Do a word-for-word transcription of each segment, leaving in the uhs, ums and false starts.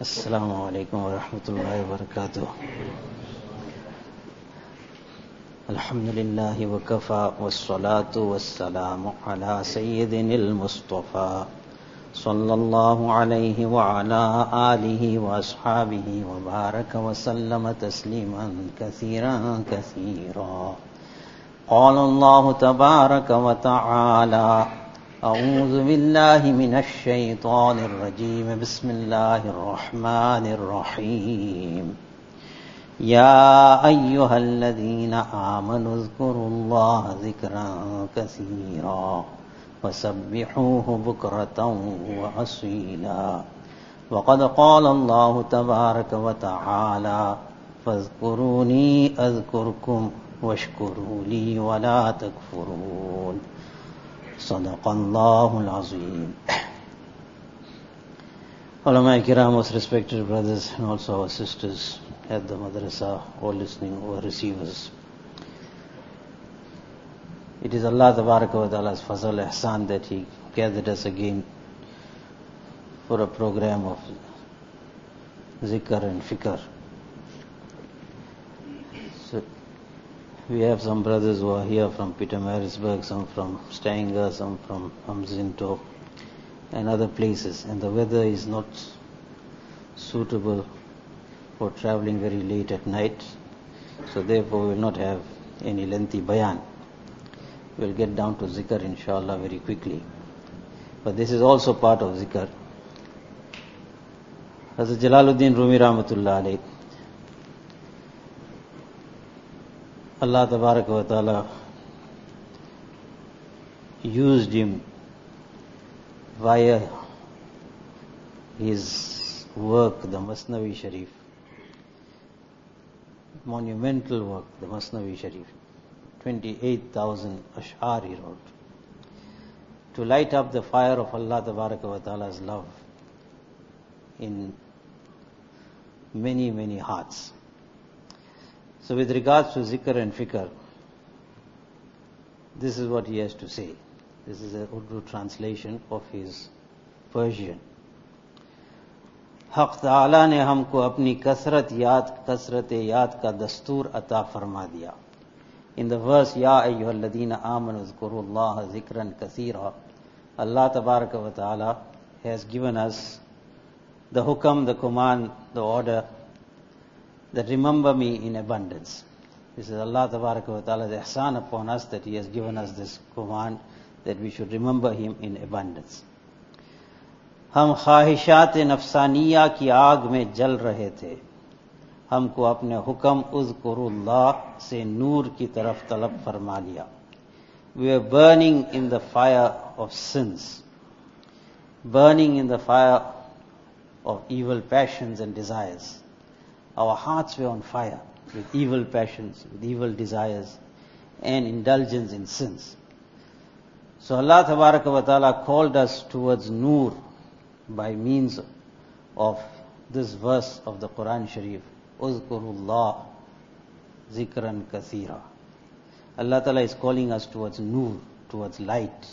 السلام علیکم ورحمۃ اللہ وبرکاتہ. الحمد للہ وکفی والصلاة والسلام علی سیدنا المصطفیٰ صلی اللہ علیہ وعلی آلہ واصحابہ وبارک وسلم تسلیما کثیرا کثیرا. قال اللہ تبارک وتعالی اعوذ باللہ من الشیطان الرجیم بسم اللہ الرحمن الرحیم. یا ایہا الذین آمنوا اذکروا اللہ ذکرا کثیرا وسبحوہ بکرۃ وأصیلا. وقد قال اللہ تبارک وتعالی فاذکرونی اذکرکم واشکروا لی ولا تکفرون. صدق اللہ العظیم. Ulama Kiram, most respected brothers and also our sisters at the madrasa, all listening or receivers. It is Allah Tabaraka wa Ta'ala's fazal ihsan that He gathered us again for a program of zikr and fikr. So we have some brothers who are here from Pietermaritzburg, some from Stanger, some from Amzinto and other places, and the weather is not suitable for traveling very late at night, so therefore we will not have any lengthy bayan. We will get down to zikr inshallah very quickly, but this is also part of zikr. Hazrat Jalaluddin Rumi Rahmatullah alayh, Allah Tabaraka wa Ta'ala used him via his work, the Masnavi Sharif, monumental work, the Masnavi Sharif, twenty-eight thousand ash'ar he wrote, to light up the fire of Allah Tabaraka wa Ta'ala's love in many, many hearts. So with regards to zikr and fikr, this is what he has to say. This is a Urdu translation of his Persian. حق تعالیٰ نے ہم کو اپنی کثرت یاد کثرت یاد کا دستور عطا فرما دیا. In the verse یا ایھا الذین آمنوا اذکروا اللہ ذکرا کثیرا, Allah Tabaraka wa Ta'ala has given us the hukam, the command, the order that remember me in abundance. This is Allah Tabaraka wa Ta'ala's ihsan upon us, that He has given us this command that we should remember Him in abundance. ہم خواہشات نفسانیہ کی آگ میں جل رہے تھے, ہم کو اپنے حکم اذکروا اللہ سے نور کی طرف طلب فرما لیا. We were burning in the fire of sins, burning in the fire of evil passions and desires. Our hearts were on fire with evil passions, with evil desires and indulgence in sins. So Allah Tabaraka wa Ta'ala called us towards Noor by means of this verse of the Quran Sharif, Uzkurullah Zikran Kathira. Allah Ta'ala is calling us towards Noor, towards light,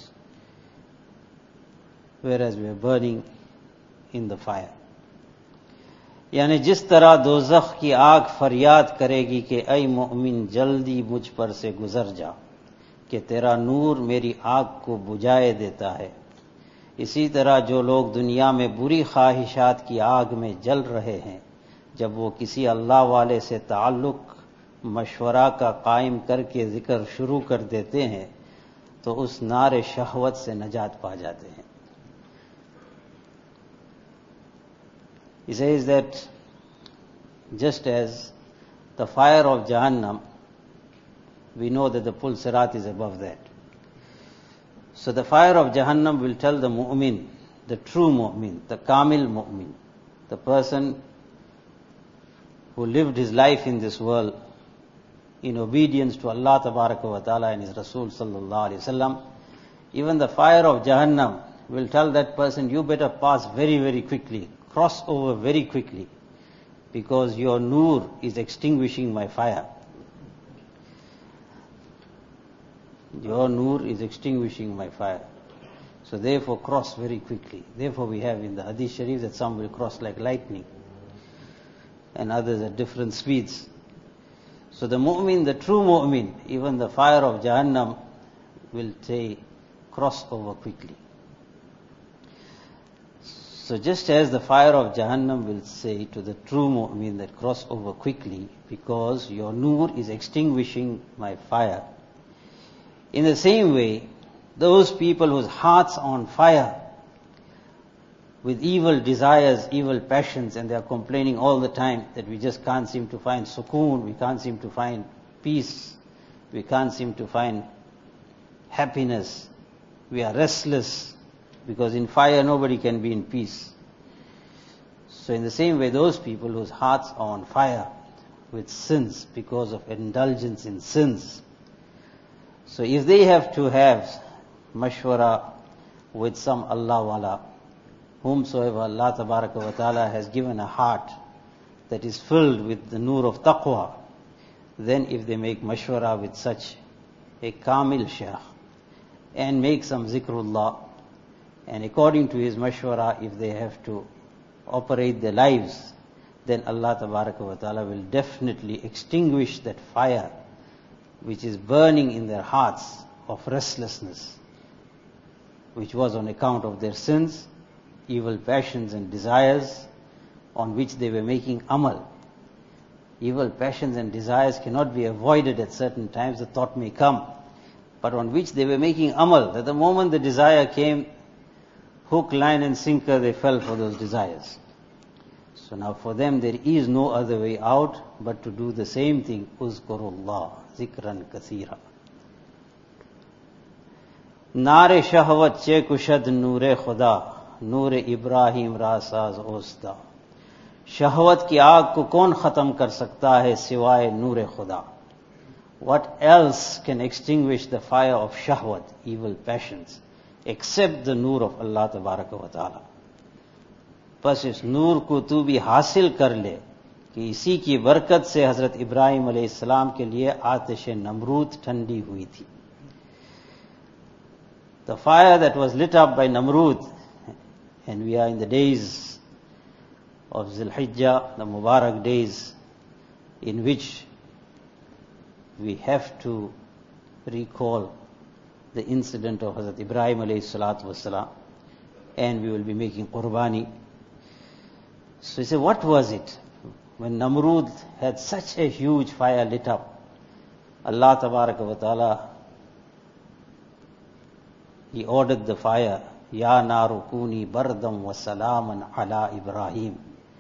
whereas we are burning in the fire. یعنی جس طرح دوزخ کی آگ فریاد کرے گی کہ اے مومن جلدی مجھ پر سے گزر جا کہ تیرا نور میری آگ کو بجھائے دیتا ہے, اسی طرح جو لوگ دنیا میں بری خواہشات کی آگ میں جل رہے ہیں, جب وہ کسی اللہ والے سے تعلق مشورہ کا قائم کر کے ذکر شروع کر دیتے ہیں تو اس نار شہوت سے نجات پا جاتے ہیں. He says that just as the fire of Jahannam, we know that the Pul Sirat is above that. So the fire of Jahannam will tell the mu'min, the true mu'min, the kamil mu'min, the person who lived his life in this world in obedience to Allah Tabaraka wa Ta'ala and His Rasul Sallallahu Alaihi Wasallam. Even the fire of Jahannam will tell that person, you better pass very, very quickly, cross over very quickly, because your noor is extinguishing my fire. Your noor is extinguishing my fire. So therefore cross very quickly. Therefore we have in the Hadith Sharif that some will cross like lightning. and others at different speeds. So the mu'min, the true mu'min, even the fire of Jahannam will say, cross over quickly. So just as the fire of Jahannam will say to the true mu'min that cross over quickly because your nur is extinguishing my fire. In the same way, those people whose hearts are on fire with evil desires, evil passions, and they are complaining all the time that we just can't seem to find sukoon, we can't seem to find peace, we can't seem to find happiness, we are restless, because in fire nobody can be in peace. So in the same way, those people whose hearts are on fire with sins because of indulgence in sins, so if they have to have mashwara with some Allah wala, whomsoever Allah tabaraka wa ta'ala has given a heart that is filled with the nur of taqwa, then if they make mashwara with such a kamil shaykh and make some zikrullah, and according to his mashwara, if they have to operate their lives, then Allah tabaraka wa ta'ala will definitely extinguish that fire which is burning in their hearts of restlessness, which was on account of their sins, evil passions and desires on which they were making amal. Evil passions and desires cannot be avoided at certain times, the thought may come, but on which they were making amal, that the moment the desire came, hook, line and sinker, they fell for those desires. So now for them there is no other way out but to do the same thing, uzkurullah, zikran kathira. Nare shahwat che kushad nure khuda, नूर इब्राहिम रासाज ओस्दा. शहवत की आग को कौन खत्म कर सकता है सिवाय नूर खुदा. What else can extinguish the fire of shahwat, evil passions, except the nur of Allah tabaraka wa ta'ala. बस इस नूर को तू भी हासिल कर ले कि इसी की बरकत से हजरत इब्राहिम अलैहिस्सलाम के लिए आतिश नमरूद ठंडी हुई थी. The fire that was lit up by Namrud, and we are in the days of Zul-Hijjah, the Mubarak days, in which we have to recall the incident of Hazrat Ibrahim alayhi salatu wasalam, and we will be making qurbani. So he said, what was it when Namrud had such a huge fire lit up? Allah tabaraka wa ta'ala, He ordered the fire, Ya naru kuni bardam wa salaman ala Ibrahim.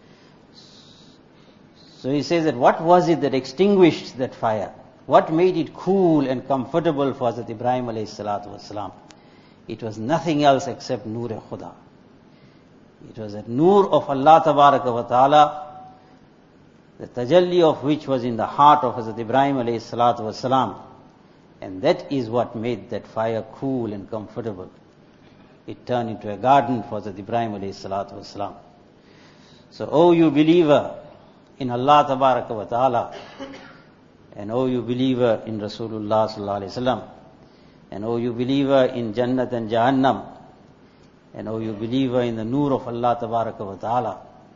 So he says that what was it that extinguished that fire? What made it cool and comfortable for Hazrat Ibrahim alayhi salatu wasalam? It was nothing else except Nur-e Khuda. It was that Nur of Allah tabaraka wa ta'ala, the tajalli of which was in the heart of Hazrat Ibrahim alayhi salatu wasalam. And that is what made that fire cool and comfortable. It turned into a garden for Hazrat Ibrahim alayhi salatu wasalam. So, O you believer in Allah tabaraka wa ta'ala, and O you believer in Rasulullah sallallahu alayhi wasallam, and O you believer in Jannat and Jahannam, and O you believer in the Nur of Allah tabaraka wa ta'ala,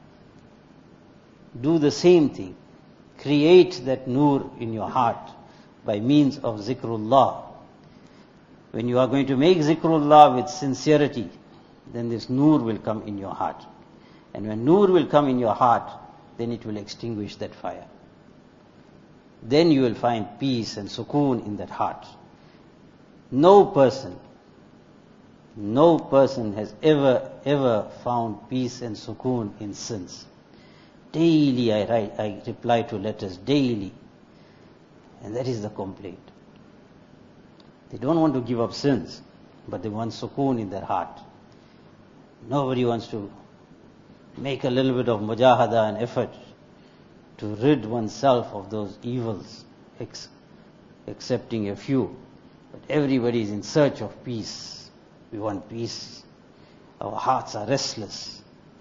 do the same thing. Create that Nur in your heart by means of zikrullah. When you are going to make zikrullah with sincerity, then this Nur will come in your heart. And when Nur will come in your heart, then it will extinguish that fire. Then you will find peace and sukoon in that heart. No person, no person has ever, ever found peace and sukoon in sins. Daily I write, I reply to letters, daily. And that is the complaint. They don't want to give up sins, but they want sukoon in their heart. Nobody wants to make a little bit of mujahada and effort to rid oneself of those evils, ex- excepting a few. But everybody is in search of peace. We want peace. Our hearts are restless.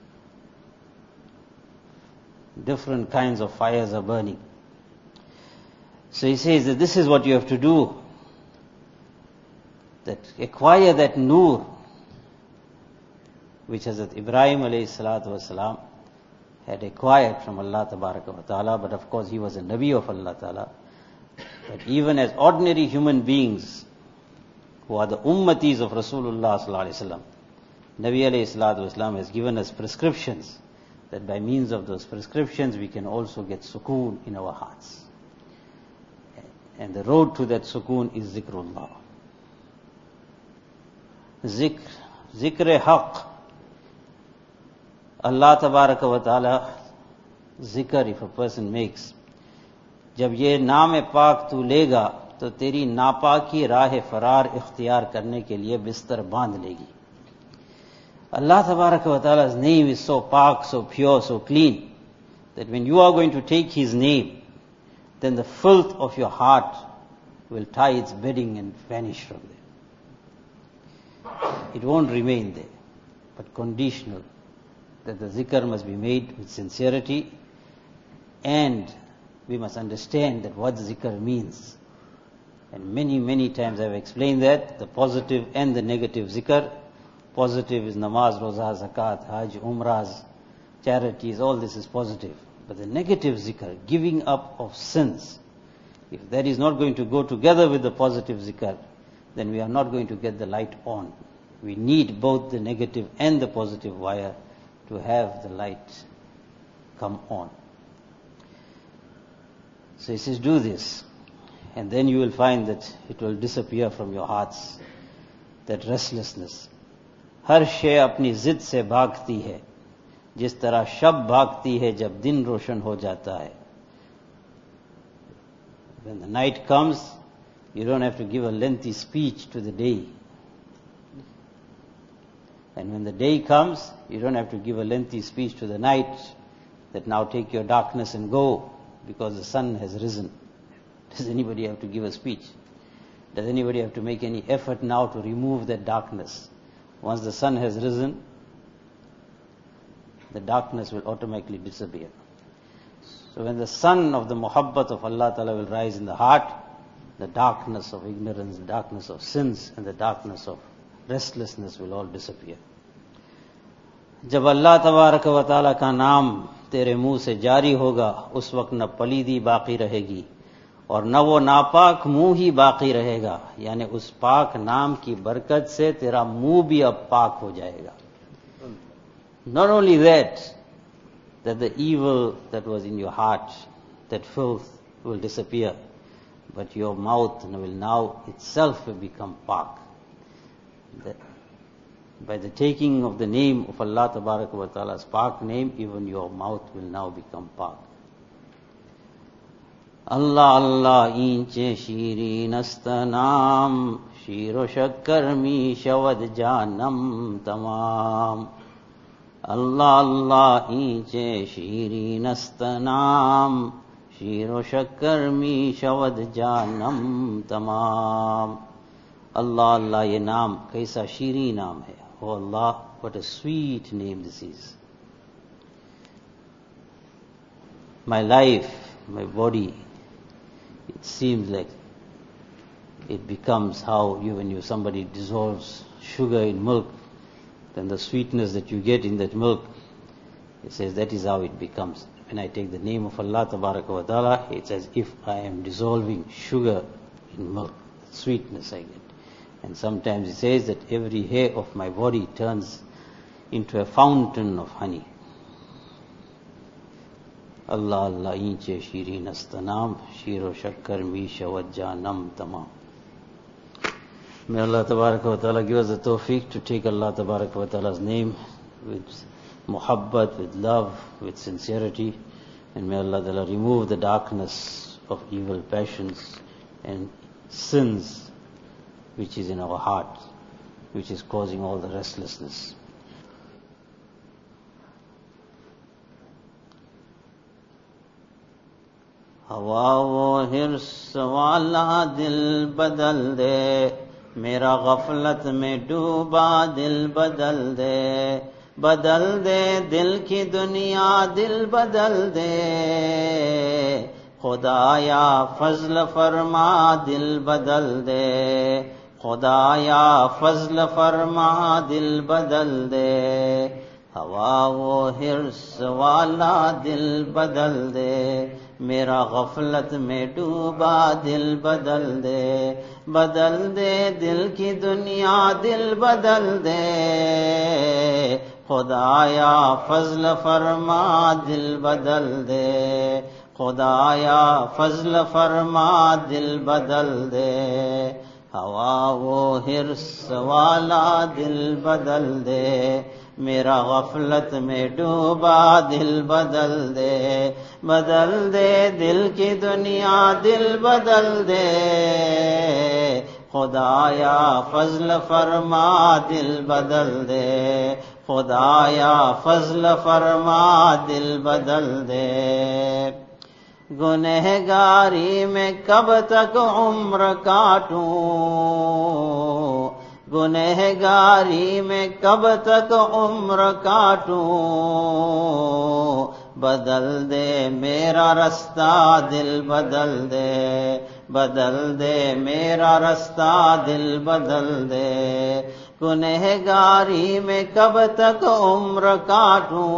Different kinds of fires are burning. So he says that this is what you have to do. That acquire that nur, which Hazrat Ibrahim alayhi salatu wasalam had acquired from Allah Tabaraka wa Ta'ala, but of course he was a Nabi of Allah Ta'ala. But even as ordinary human beings who are the ummatis of Rasulullah Sallallahu Alaihi Wasallam, Nabi Alayhi Salatu Wasallam has given us prescriptions that by means of those prescriptions we can also get sukoon in our hearts. And the road to that sukoon is zikrullah. Zikr, zikr haq. Allah Tabaraka wa Ta'ala, zikr if a person makes, जब ये नाम पाक तू लेगा तो तेरी नापाकी राह फरार इख्तियार करने के लिए बिस्तर बांध लेगी. Allah Tabaraka wa Ta'ala's name is so pak, so pure, so clean, that when you are going to take His name, then the filth of your heart will tie its bedding and vanish from there. It won't remain there, but conditional, that the zikr must be made with sincerity, and we must understand that what zikr means. And many, many times I've explained that, the positive and the negative zikr. Positive is namaz, roza, zakat, hajj, umrahs, charities, all this is positive. But the negative zikr, giving up of sins, if that is not going to go together with the positive zikr, then we are not going to get the light on. We need both the negative and the positive wire to have the light come on. So he says, do this, and then you will find that it will disappear from your hearts, that restlessness. हर शय अपनी जिद से भागती है, जिस तरह शब भागती है जब दिन रोशन हो जाता है. When the night comes, you don't have to give a lengthy speech to the day. And when the day comes, you don't have to give a lengthy speech to the night, that now take your darkness and go, because the sun has risen. Does anybody have to give a speech? Does anybody have to make any effort now to remove that darkness? Once the sun has risen, the darkness will automatically disappear. So when the sun of the muhabbat of Allah Ta'ala will rise in the heart, the darkness of ignorance, the darkness of sins, and the darkness of restlessness will all disappear. जब अल्लाह तबारक व तआला का नाम तेरे मुंह से जारी होगा, उस वक्त न पलीदी बाकी रहेगी और न वो नापाक मुंह ही बाकी रहेगा. यानी उस पाक नाम की बरकत से तेरा मुंह भी अब पाक हो जाएगा. Not only that, that the evil that was in your heart, that filth will disappear, but your mouth will now itself will become pak. That by the taking of the name of Allah Tabaraka wa Ta'ala's pak name, even your mouth will now become pak. Allah Allah inche shiri nastanam, shiro shakkar mi shavad janam tamam. Allah Allah inche shiri nastanam, shiro shakkar mi shavad janam tamam. Allah Allah ye naam kaisa shiri naam hai. Oh Allah, what a sweet name this is. My life, my body, it seems like it becomes how you, when you somebody dissolves sugar in milk, then the sweetness that you get in that milk, it says that is how it becomes. When I take the name of Allah Tabaraka wa Ta'ala, it's as if I am dissolving sugar in milk. The sweetness I get. And sometimes it says that every hair of my body turns into a fountain of honey. Allah Allah inche shirin astanam, shiro shakkar mi shawad janam tamam. May Allah Tabaraka wa Ta'ala give us the tawfiq to take Allah Tabaraka wa Ta'ala's name with muhabbat, with love, with sincerity. And may Allah Ta'ala remove the darkness of evil passions and sins which is in our heart, which is causing all the restlessness. हवा वो हिर्स वाला दिल बदल दे, मेरा गफलत में डूबा दिल बदल दे, बदल दे दिल की दुनिया दिल बदल दे, खुदाया फजल फरमा दिल बदल दे, खुदाया फजल फरमा दिल बदल दे. ہوا وہ حرص والا دل بدل دے، میرا غفلت میں ڈوبا دل بدل دے، بدل دے دل کی دنیا دل بدل دے، خدایا فضل فرما دل بدل دے، خدایا فضل فرما دل بدل دے، ہوا وہ حرص والا دل بدل دے، میرا غفلت میں ڈوبا دل بدل دے، بدل دے دل کی دنیا دل بدل دے، خدایا فضل فرما دل بدل دے، خدایا فضل فرما دل بدل دے، گنہگاری میں کب تک عمر کاٹوں، گنہگاری میں کب تک عمر کاٹوں، بدل دے میرا رستہ دل بدل دے، بدل دے میرا رستہ دل بدل دے، گنہگاری میں کب تک عمر کاٹوں،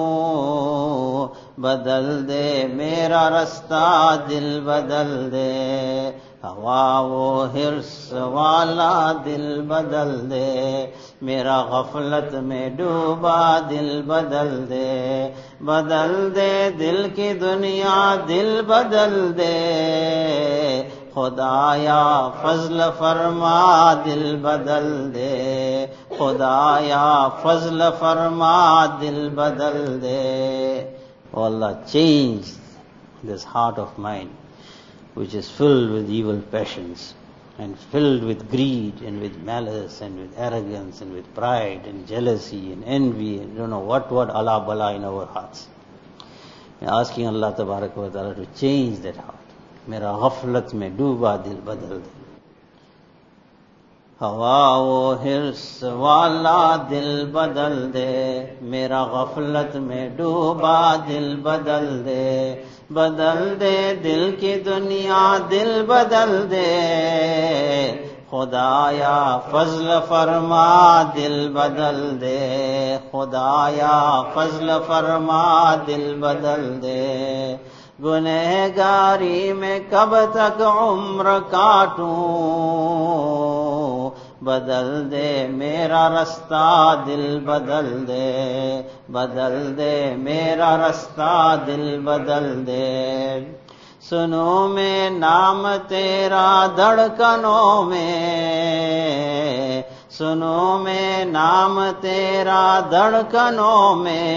بدل دے میرا رستہ دل بدل دے، ہوا وہ حرص والا دل بدل دے، میرا غفلت میں ڈوبا دل بدل دے، بدل دے دل کی دنیا دل بدل دے، خدایا فضل فرما دل بدل دے، خدایا فضل فرما دل بدل دے. Oh Allah, change this heart of mine which is filled with evil passions and filled with greed and with malice and with arrogance and with pride and jealousy and envy and you don't know what what Allah bala in our hearts. I'm asking Allah Tabarak wa Ta'ala to change that heart. میرا غفلت میں ڈوبا دل بدل دے، ہوا وہ حرص والا دل بدل دے، میرا غفلت میں ڈوبا دل بدل دے، بدل دے دل کی دنیا دل بدل دے، خدایا فضل فرما دل بدل دے، خدایا فضل فرما دل بدل دے، گنہگاری میں کب تک عمر کاٹوں، بدل دے میرا رستہ دل بدل دے، بدل دے میرا رستہ دل بدل دے، سنو میں نام تیرا دھڑکنوں میں، سنو میں نام تیرا دھڑکنوں میں،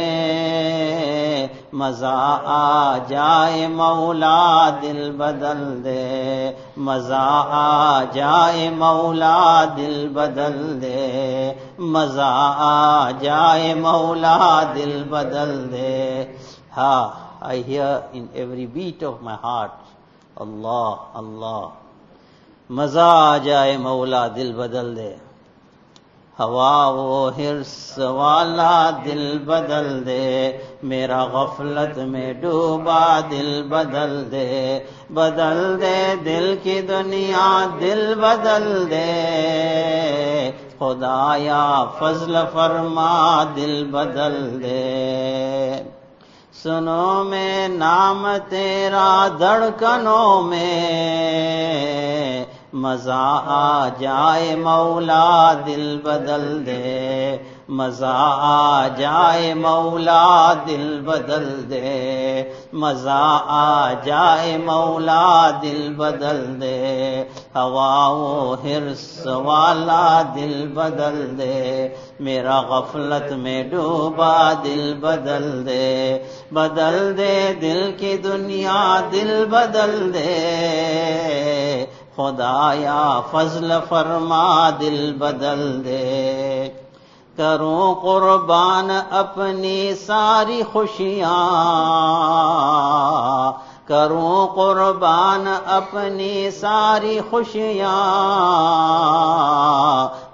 مزہ آ جائے مولا دل بدل دے، مزہ آ جائے مولا دل بدل دے، مزہ آ جائے مولا دل بدل دے. ہاں I hear in every beat of my heart, Allah, Allah. مزہ آ جائے مولا دل بدل دے، ہوا وہ حرص والا دل بدل دے، میرا غفلت میں ڈوبا دل بدل دے، بدل دے دل کی دنیا دل بدل دے، خدایا فضل فرما دل بدل دے، سنو میں نام تیرا دھڑکنوں میں، مزہ آ جائے مولا دل بدل دے، مزہ آ جائے مولا دل بدل دے، مزہ آ جائے مولا دل بدل دے، ہوا وہ حرص والا دل بدل دے، میرا غفلت میں ڈوبا دل بدل دے، بدل دے دل کی دنیا دل بدل دے، خدایا فضل فرما دل بدل دے، کروں قربان اپنی ساری خوشیاں، کروں قربان اپنی ساری خوشیاں،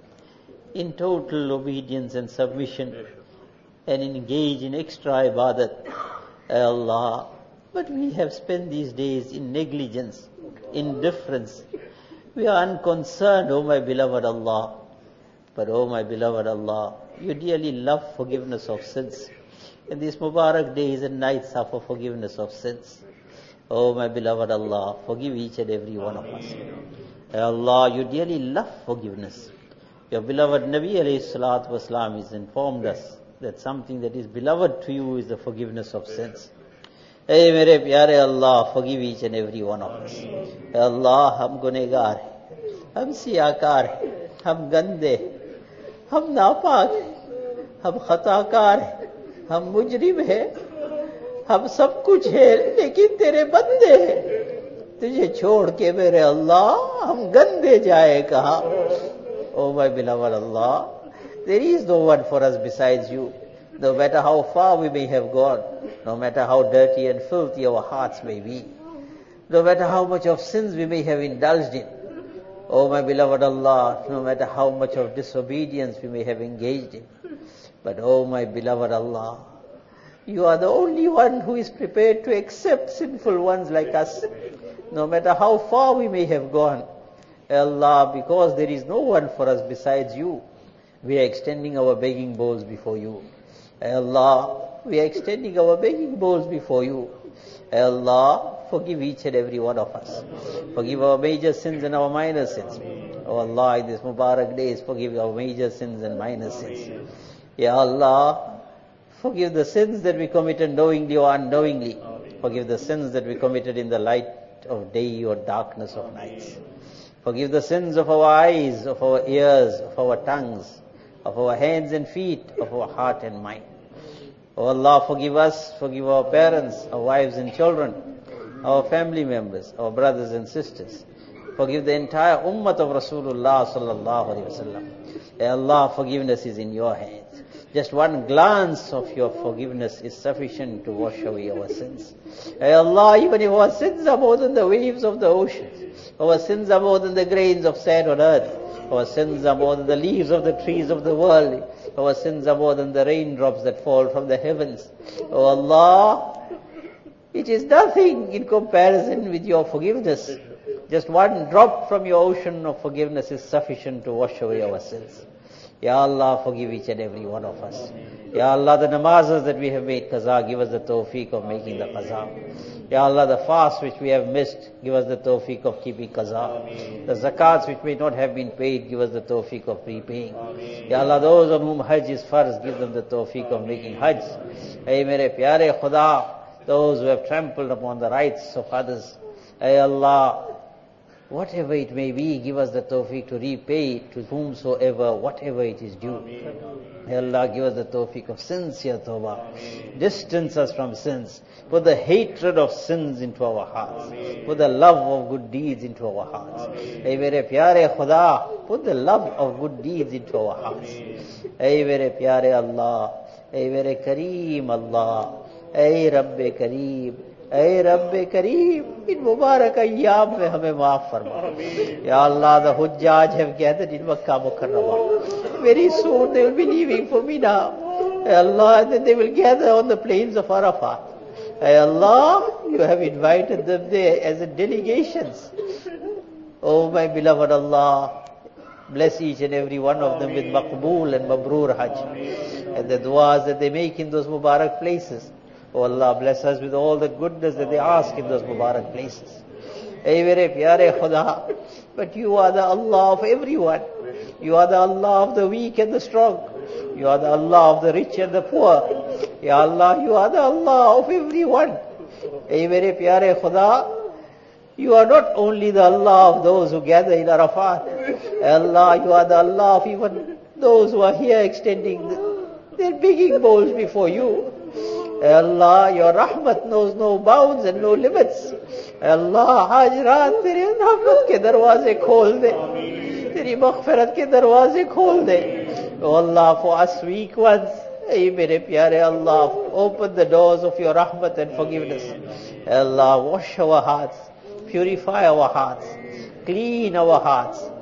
in total obedience and submission and engage in extra ibadat, Ya Allah. But we have spent these days in negligence, indifference. We are unconcerned, oh my beloved Allah. But oh my beloved Allah, you dearly love forgiveness of sins. And these Mubarak days and nights are for forgiveness of sins. Oh my beloved Allah, forgive each and every one of us. Ya Allah, you dearly love forgiveness. Your beloved Nabi alayhi salatu wasalam has informed us that something that is beloved to you is the forgiveness of sins. Hey mere pyare Allah, forgive each and every one of us. Ya Allah, hum gunegar hai, hum siyakar hai, hum gande, hum napak, hum khatakar hai, hum mujrim hai, hum sab kuch hai, lekin tere bande hai. तुझे छोड़ के मेरे अल्लाह हम गंदे जाए कहा. Oh my beloved Allah, there is no one for us besides you. No matter how far we may have gone, no matter how dirty and filthy our hearts may be, no matter how much of sins we may have indulged in, oh my beloved Allah, no matter how much of disobedience we may have engaged in, but oh my beloved Allah, you are the only one who is prepared to accept sinful ones like us, no matter how far we may have gone. Allah, because there is no one for us besides you, we are extending our begging bowls before you. Allah, we are extending our begging bowls before you. Allah, forgive each and every one of us. Forgive our major sins and our minor sins. Oh Allah, in these Mubarak days, forgive our major sins and minor sins. Ya Allah, forgive the sins that we committed knowingly or unknowingly. Forgive the sins that we committed in the light of day or darkness of nights. Forgive the sins of our eyes, of our ears, of our tongues, of our hands and feet, of our heart and mind. Oh Allah, forgive us, forgive our parents, our wives and children, our family members, our brothers and sisters. Forgive the entire ummah of Rasulullah sallallahu alaihi wasallam. Ya Allah, forgiveness is in your hands. Just one glance of your forgiveness is sufficient to wash away our sins. Ya Allah, even if our sins are more than the waves of the ocean, our sins are more than the grains of sand on earth, our sins are more than the leaves of the trees of the world, our sins are more than the raindrops that fall from the heavens. Oh Allah, it is nothing in comparison with your forgiveness. Just one drop from your ocean of forgiveness is sufficient to wash away our sins. Ya Allah, forgive each and every one of us. Ya Allah, the namazes that we have made qaza, give us the tawfiq of making the qaza. Ya Allah, the fast which we have missed, give us the tawfiq of keeping qaza. The zakats which may not have been paid, give us the tawfiq of repaying. Ya Allah, those on whom hajj is farz, give them the tawfiq of making hajj. Ay mere pyare Khuda, those who have trampled upon the rights of others, Ay Allah, whatever it may be, give us the tawfiq to repay to whomsoever, whatever it is due. Ya Allah, give us the tawfiq of sincere tawbah. Distance us from sins. Put the hatred of sins into our hearts. Put the love of good deeds into our hearts. Ay mere pyare Khuda, put the love of good deeds into our hearts. Ay mere pyare Allah, ay mere Kareem Allah, ay Rabbe Kareem, Ay Rabbe Kareem, in Mubarak Ayyam mein hame maaf farma. Ya Allah, the Hujjaj have gathered in Makkah Mukarramah. Very soon they will be leaving for Mina. Ya Allah, and then they will gather on the plains of Arafat. Ya Allah, you have invited them there as a delegations. Oh my beloved Allah, bless each and every one of them with Maqbool and Mabrur Hajj. And the du'as that they make in those Mubarak places. Oh Allah, bless us with all the goodness that they ask in those Mubarak places. Ay mere pyare Khuda, but you are the Allah of everyone. You are the Allah of the weak and the strong. You are the Allah of the rich and the poor. Ya Allah, you are the Allah of everyone. Ay mere pyare Khuda, you are not only the Allah of those who gather in Arafat. Allah, you are the Allah of even those who are here extending their begging bowls before you. Allah, your rahmat knows no bounds and no limits. Allah, aaj raat tere rahmat ke darwaze khol de. Teri maghfirat ke darwaze khol de. Oh Allah, for us weak ones, ay mere pyare Allah, open the doors of your rahmat and forgiveness. Allah, wash our hearts, purify our hearts, clean our hearts.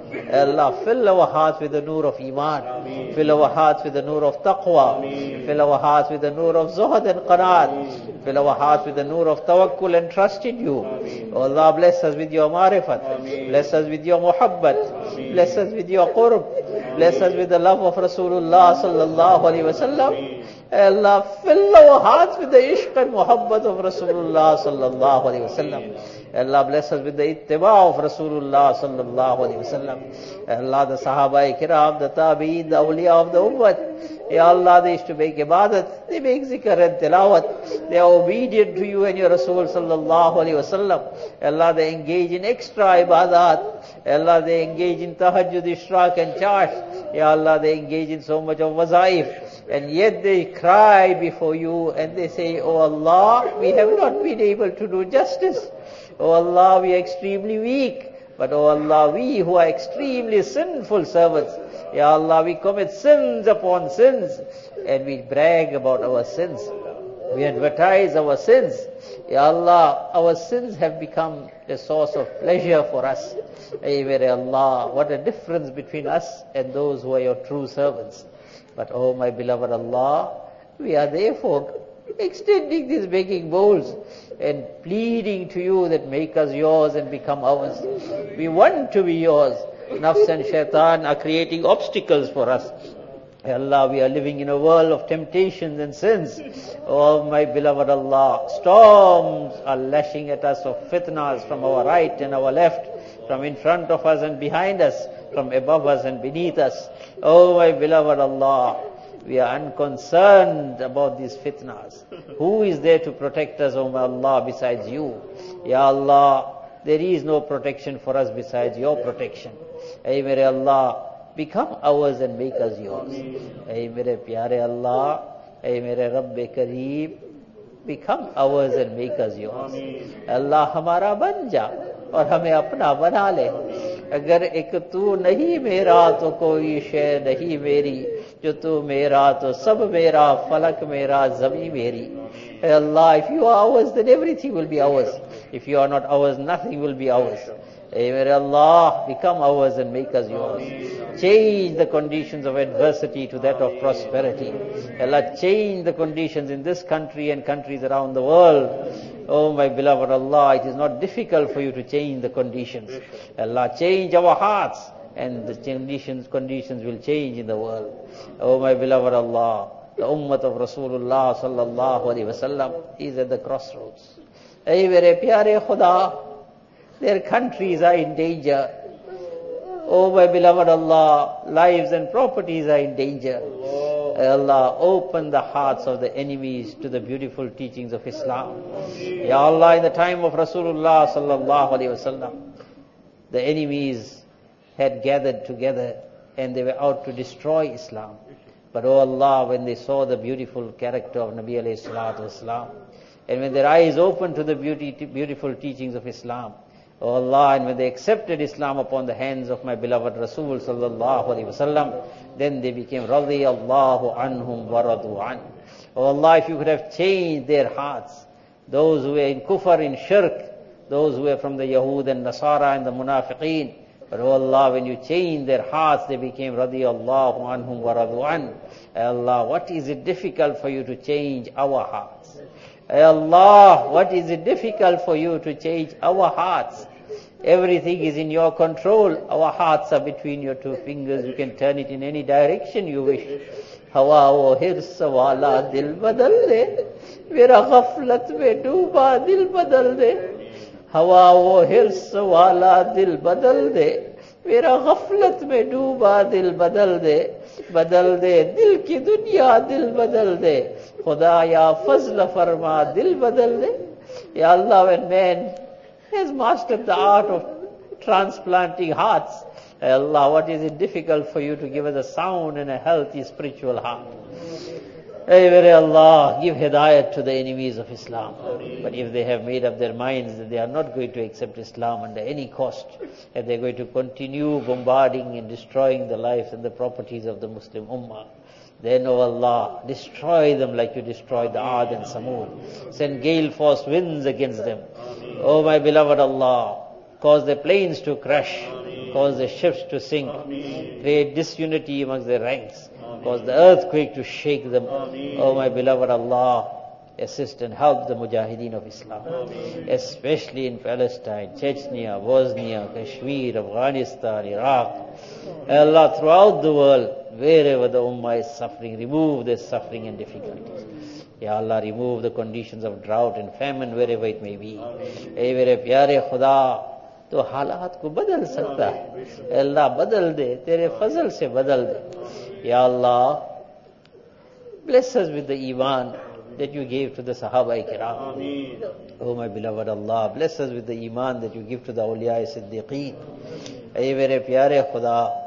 Allah, fill our hearts with the nur of Iman. Fill our hearts with the nur of Taqwa. Fill our hearts with the nur of Zuhad and Qanaat. Fill our hearts with the nur of Tawakkul and trust in you. Oh Allah, bless us with your Marifat. Bless us with your Muhabbat. Bless us with your Qurb. Bless us with the love of Rasulullah sallallahu alaihi wasallam. Allah, fill our hearts with the ishq and muhabbat of Rasulullah sallallahu alaihi wasallam. Allah, bless us with the ittiba of Rasulullah sallallahu alaihi wasallam. Allah, the Sahaba Kiram, the Tabi'in, the awliya of the Ummah. Ya Allah, they used to make ibadat, they make zikr and tilawat. They are obedient to you and your Rasul sallallahu alaihi wasallam. Allah, they engage in extra ibadat. Allah, they engage in tahajjud, ishraq and charge. Ya Allah, they engage in so much of wazaif. And yet they cry before you and they say, Oh Allah, we have not been able to do justice. Oh Allah, we are extremely weak. But oh Allah, we who are extremely sinful servants, Ya Allah, we commit sins upon sins and we brag about our sins. We advertise our sins. Ya Allah, our sins have become a source of pleasure for us. Ay, very Allah, what a difference between us and those who are your true servants. But oh my beloved Allah, we are therefore extending these begging bowls and pleading to you that make us yours and become ours. We want to be yours. Nafs and shaitan are creating obstacles for us. Allah, we are living in a world of temptations and sins. Oh my beloved Allah, storms are lashing at us of fitnas from our right and our left, from in front of us and behind us, from above us and beneath us. Oh my beloved Allah, we are unconcerned about these fitnas. Who is there to protect us, oh my Allah, besides you? Ya Allah, there is no protection for us besides your protection. Ay mere Allah, become ours and make us yours. Ay mere pyare Allah, ay mere Rabbe Kareem, become ours and make us yours. Allah hamara ban ja और हमें अपना बना ले. अगर एक तू नहीं मेरा तो कोई शय नहीं मेरी, जो तू मेरा तो सब मेरा, फलक मेरा, ज़मीं मेरी. Allah, if you are ours, then everything will be ours. If you are not ours, nothing will be ours. Hey, may Allah, become ours and make us yours. Change the conditions of adversity to that of prosperity. Allah, change the conditions in this country and countries around the world. Oh my beloved Allah, it is not difficult for you to change the conditions. Allah, change our hearts and the conditions, conditions will change in the world. Oh my beloved Allah, the ummah of Rasulullah sallallahu alaihi wasallam is at the crossroads. Hey, mere pyare Khuda, their countries are in danger. Oh my beloved Allah, lives and properties are in danger. Allah, open the hearts of the enemies to the beautiful teachings of Islam. Ya Allah, in the time of Rasulullah sallallahu alaihi wasallam, the enemies had gathered together and they were out to destroy Islam. But oh Allah, when they saw the beautiful character of Nabi alayhi salatu wasalam, and when their eyes opened to the beauty, beautiful teachings of Islam, oh Allah, and when they accepted Islam upon the hands of my beloved Rasul sallallahu alaihi wasallam, then they became radiyallahu anhum wa radu an. Oh Allah, if you could have changed their hearts, those who were in kufr, in shirk, those who were from the Yahud and Nasara and the Munafiqeen, but oh Allah, when you changed their hearts, they became radiyallahu anhum wa radu an. Allah, what is it difficult for you to change our hearts? Allah, what is it difficult for you to change our hearts? Everything is in your control. Our hearts are between your two fingers. You can turn it in any direction you wish. Hawa wo hirs wala dil badal de, mera ghaflat mein dooba dil badal de. Hawa wo hirs wala dil badal de, mera ghaflat mein dooba dil badal de. Badal de dil ki dunya dil badal de. Khudaya fazl farma dil badal de. Ya Allah, when man has mastered the art of transplanting hearts, Allah, what is it difficult for you to give us a sound and a healthy spiritual heart? Hey, very Allah, give hidayat to the enemies of Islam. But if they have made up their minds that they are not going to accept Islam under any cost, and they are going to continue bombarding and destroying the lives and the properties of the Muslim Ummah, then, oh Allah, destroy them like you destroyed the Aad and Samud. Send gale force winds against them. Oh my beloved Allah, cause their planes to crash. cause the ships to sink, create disunity amongst their ranks, cause the earthquake to shake them. Oh my beloved Allah, assist and help the Mujahideen of Islam, especially in Palestine, Chechnya, Bosnia, Kashmir, Afghanistan, Iraq. Allah, throughout the world, wherever the Ummah is suffering, remove their suffering and difficulties. Ya Allah, remove the conditions of drought and famine wherever it may be. Hey, mere pyare Khuda, to halat ko badal sakta hai. Allah, badal de, tere fazl se badal de. Ya Allah, bless us with the iman that you gave to the Sahaba Kiram. Oh my beloved Allah, bless us with the iman that you give to the awliya Siddiqeen. Hey, mere pyare Khuda,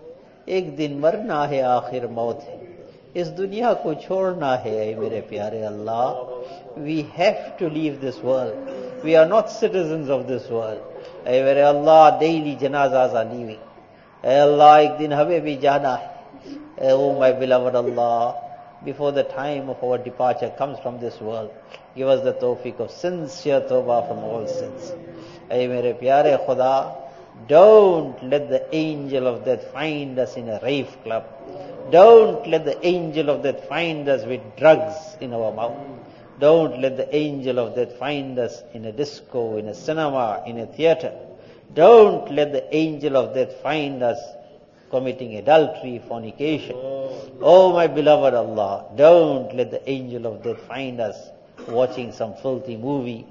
एक दिन मरना है आखिर मौत है, इस दुनिया को छोड़ना है. ऐ मेरे प्यारे अल्लाह, we have to leave this world. We are not citizens of this world. ऐ मेरे अल्लाह, daily janazas are leaving. ऐ अल्लाह, एक दिन हमें भी जाना है. Oh my beloved Allah, before the time of our departure comes from this world, give us the tawfiq of sincere tawbah from all sins. ऐ मेरे प्यारे खुदा, don't let the angel of death find us in a rave club. Don't let the angel of death find us with drugs in our mouth. Don't let the angel of death find us in a disco, in a cinema, in a theater. Don't let the angel of death find us committing adultery, fornication. Oh my beloved Allah, don't let the angel of death find us watching some filthy movie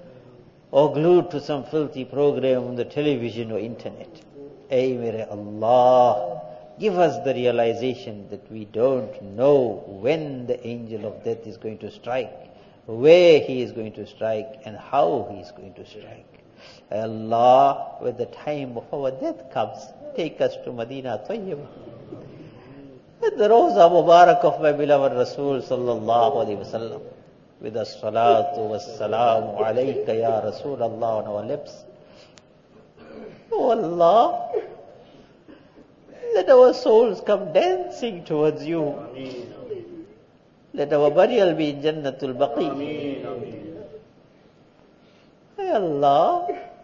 or glued to some filthy program on the television or internet. Ay mere Allah, give us the realization that we don't know when the angel of death is going to strike, where he is going to strike, and how he is going to strike. Ay Allah, when the time of our death comes, take us to Madinah Tayyibah. With the Rawza Mubarak of my beloved Rasul sallallahu alayhi wa sallam, with the salatu was salamu alayka ya Rasul Allah on our lips. Oh Allah, let our souls come dancing towards you. Let our burial be in Jannatul Baqi. Hey Allah,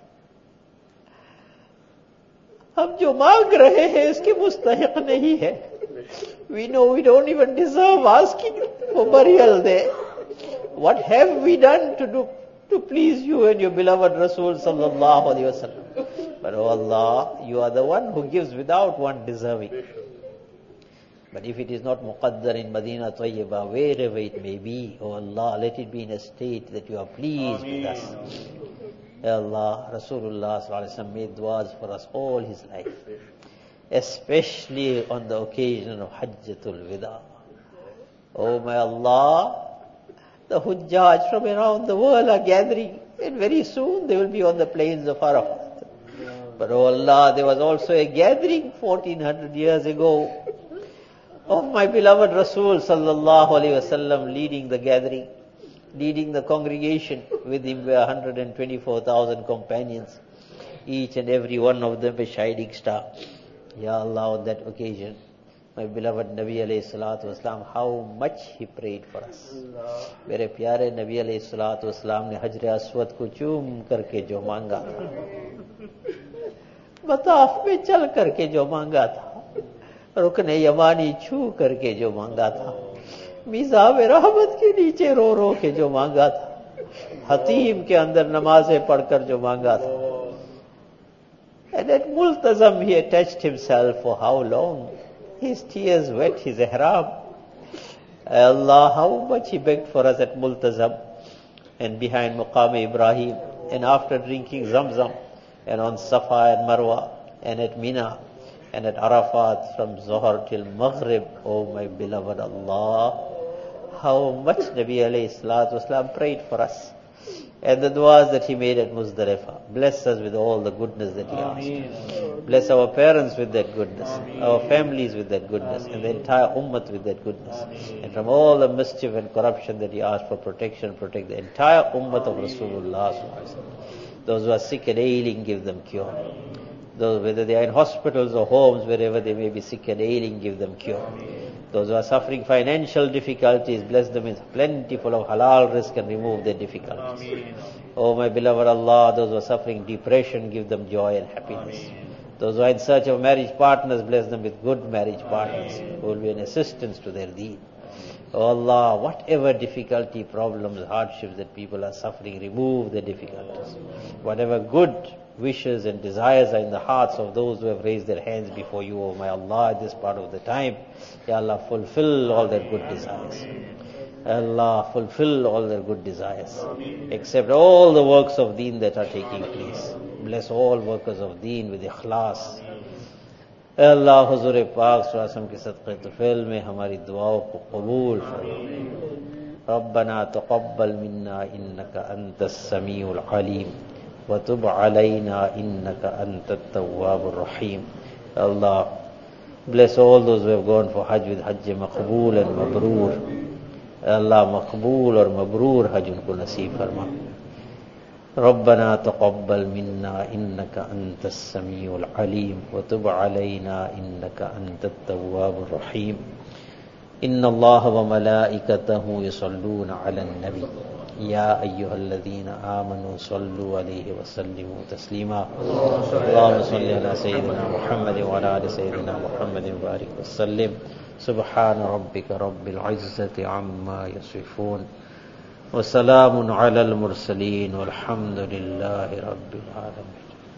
हम जो मांग रहे हैं इसके मुस्तहिक नहीं है. We know we don't even deserve asking for burial there. What have we done to do to please you and your beloved Rasul sallallahu alaihi wasallam? But oh Allah, you are the one who gives without one deserving. But if it is not muqaddar in Madinah Tayyibah, wherever it may be, oh Allah, let it be in a state that you are pleased Ameen. With us. Ya Allah, Rasulullah sallallahu alaihi wasallam made du'as for us all his life, especially on the occasion of Hajjatul Wida. Oh my Allah, the Hujjaj from around the world are gathering, and very soon they will be on the plains of Arafat. But oh Allah, there was also a gathering fourteen hundred years ago of my beloved Rasul sallallahu alaihi wasallam leading the gathering, leading the congregation. With him were one hundred twenty-four thousand companions, each and every one of them a shining star. Ya Allah, on that occasion, my beloved Nabi alayhi salatu wasalam, how much he prayed for us. Mere pyare Nabi alayhi salatu wasalam ne Hajr Aswad ko choom karke jo manga tha, Mataaf mein chal karke jo manga tha, Rukne Yamani chhu karke jo manga tha, Mizab Rahmat ke niche ro ro ke jo manga tha, Hatim ke andar namaze padkar jo manga tha. And at Multazam he attached himself for how long? His tears wet his ihram. Allah, how much he begged for us at Multazam and behind Maqam Ibrahim, and after drinking Zamzam, and on Safa and Marwa, and at Mina, and at Arafat from Zohar till Maghrib. Oh my beloved Allah, how much Nabi alayhi salatu wasalam prayed for us. And the du'as that he made at Muzdalifah. Bless us with all the goodness that he asked. Bless our parents with that goodness, our families with that goodness, and the entire ummah with that goodness. And from all the mischief and corruption that he asked for protection, protect the entire ummah of Rasulullah. Those who are sick and ailing, give them cure. Those, whether they are in hospitals or homes, wherever they may be sick and ailing, give them cure. Those who are suffering financial difficulties, bless them with plentiful of halal rizq and remove their difficulties. Ameen. Oh my beloved Allah, those who are suffering depression, give them joy and happiness. Ameen. Those who are in search of marriage partners, bless them with good marriage partners who will be an assistance to their deen. Oh Allah, whatever difficulty, problems, hardships that people are suffering, remove the difficulties. Whatever good wishes and desires are in the hearts of those who have raised their hands before you, oh my Allah, at this part of the time, Ya Allah, fulfill all their good desires. Allah, fulfill all their good desires. Accept all the works of deen that are taking place. Bless all workers of deen with ikhlas. اے اللہ حضور پاک صلی اللہ علیہ وسلم کے صدقے طفیل میں ہماری دعاؤں کو قبول فرما. ربنا تقبل منا انك انت السميع العليم وتب علينا انك انت التواب الرحيم. Allah, bless all those who have gone for Hajj with Hajj maqbool and mabroor. Allah, maqbool اور مبرور حج ان کو نصیب فرما. ربنا تقبل منا إنك أنت السميع العليم وتب علينا إنك أنت التواب الرحيم. إن الله وملائكته يصلون على النبي يا أيها الذين آمنوا صلوا عليه وسلموا تسليما. اللهم صل على سيدنا محمد وعلى آل سيدنا محمد وبارك وسلم. سبحان ربك رب العزة عما يصفون وسلام على المرسلين والحمد لله رب العالمين.